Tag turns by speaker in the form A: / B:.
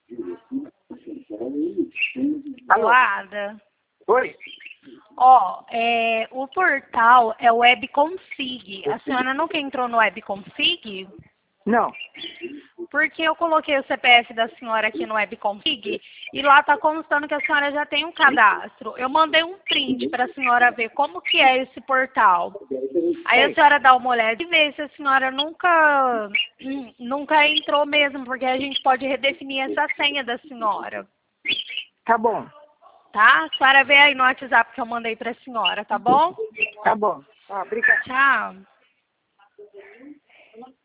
A: Alô?
B: Ada.
A: Oi?
B: Ó, o portal é o WebConfig. A senhora nunca entrou no WebConfig?
A: Não.
B: Porque eu coloquei o CPF da senhora aqui no WebConfig e lá está constando que a senhora já tem um cadastro. Eu mandei um print para a senhora ver como que é esse portal. Aí a senhora dá uma olhada e vê se a senhora nunca entrou mesmo, porque a gente pode redefinir essa senha da senhora.
A: Tá bom.
B: Tá? A senhora vê aí no WhatsApp que eu mandei para a senhora, tá bom?
A: Tá bom. Ó, obrigado.
B: Tchau.